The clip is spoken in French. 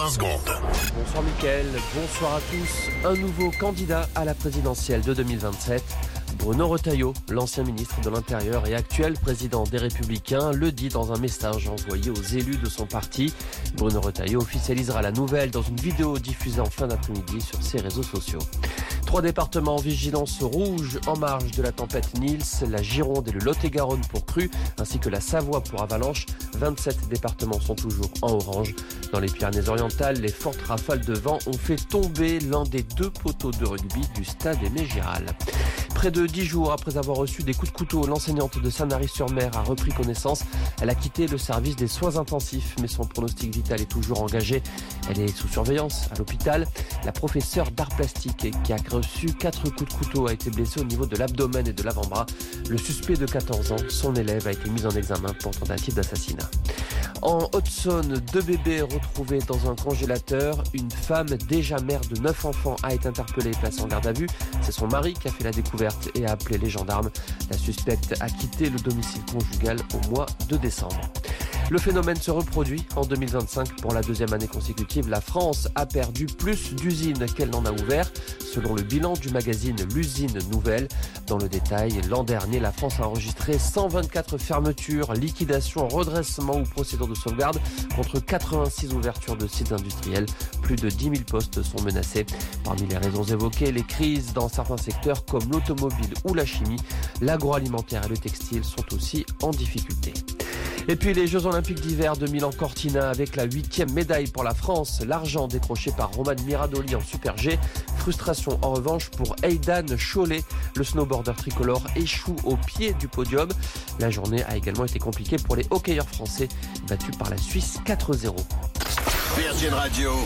20 secondes. Bonsoir Mickaël, bonsoir à tous. Un nouveau candidat à la présidentielle de 2027. Bruno Retailleau, l'ancien ministre de l'Intérieur et actuel président des Républicains, le dit dans un message envoyé aux élus de son parti. Bruno Retailleau officialisera la nouvelle dans une vidéo diffusée en fin d'après-midi sur ses réseaux sociaux. 3 départements en vigilance rouge en marge de la tempête Nils, la Gironde et le Lot-et-Garonne pour crues, ainsi que la Savoie pour avalanche. 27 départements sont toujours en orange. Dans les Pyrénées-Orientales, les fortes rafales de vent ont fait tomber l'un des 2 poteaux de rugby du stade Aimé Giral. Près de 10 jours après avoir reçu des coups de couteau, l'enseignante de Sanary-sur-Mer a repris connaissance. Elle a quitté le service des soins intensifs, mais son pronostic vital est toujours engagé. Elle est sous surveillance à l'hôpital. La professeure d'art plastique qui a reçu 4 coups de couteau a été blessée au niveau de l'abdomen et de l'avant-bras. Le suspect de 14 ans, son élève, a été mis en examen pour tentative d'assassinat. En Haute-Saône, 2 bébés retrouvés dans un congélateur. Une femme, déjà mère de 9 enfants, a été interpellée et placée en garde à vue. C'est son mari qui a fait la découverte et a appelé les gendarmes. La suspecte a quitté le domicile conjugal au mois de décembre. Le phénomène se reproduit en 2025. Pour la 2e année consécutive, la France a perdu plus d'usines qu'elle n'en a ouvert, selon le bilan du magazine L'Usine Nouvelle. Dans le détail, l'an dernier, la France a enregistré 124 fermetures, liquidations, redressements ou procédures de sauvegarde contre 86 ouvertures de sites industriels. Plus de 10 000 postes sont menacés. Parmi les raisons évoquées, les crises dans certains secteurs comme l'automobile ou la chimie, l'agroalimentaire et le textile sont aussi en difficulté. Et puis les Jeux Olympiques d'hiver de Milan-Cortina avec la 8e médaille pour la France. L'argent décroché par Roman Miradoli en Super G. Frustration en revanche pour Aidan Cholet. Le snowboarder tricolore échoue au pied du podium. La journée a également été compliquée pour les hockeyeurs français battus par la Suisse 4-0. Virgin Radio.